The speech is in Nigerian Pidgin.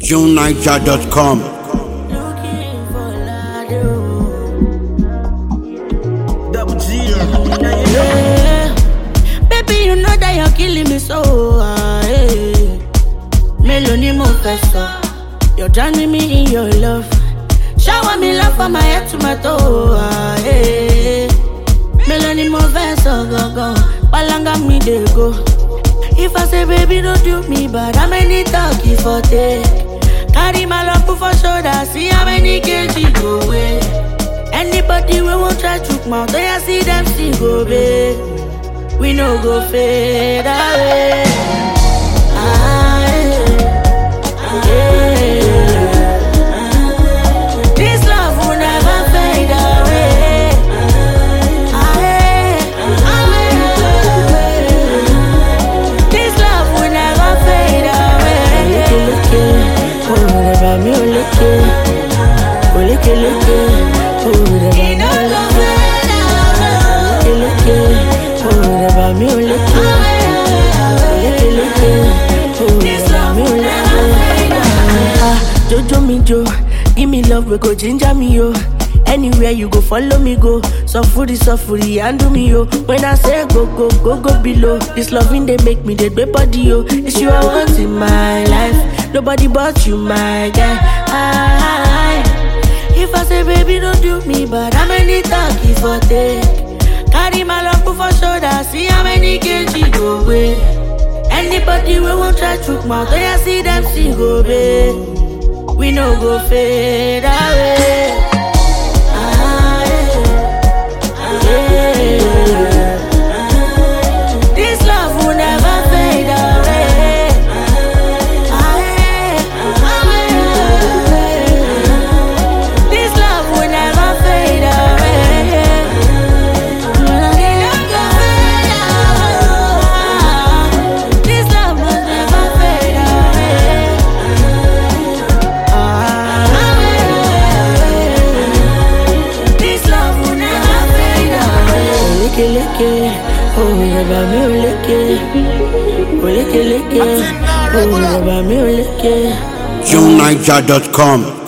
JuneNiger.com. Yeah. Baby, you know that you're killing me so. Melody Professor, you're drowning me in your love. Shower me love from my head to my toe. Melody Professor, go. Palanga me they go. If I say baby don't do me bad, how many talk if I take? Carry my love for shoulder, see how many kg go away. Anybody we won't try to mount, do you see them still go babe? We no go fade away. This love will never fade away. This love will never fade away. Jojo me Jo, give me love, we go ginger me yo. Anywhere you go, follow me go. Sufuri, and do me yo. When I say go below. This loving they make me dead body yo. It's you I want in my life. Nobody but you, my guy. If I say baby don't do me bad, how many talk if I take? Carry my love for shoulder, see how many kg go away. Anybody we won't try to mount, do you see them still go babe? We no go fade away. This love will never fade away. This love will never fade away. This love will never fade away. This love will never fade away. Oh, JuneNiger.com.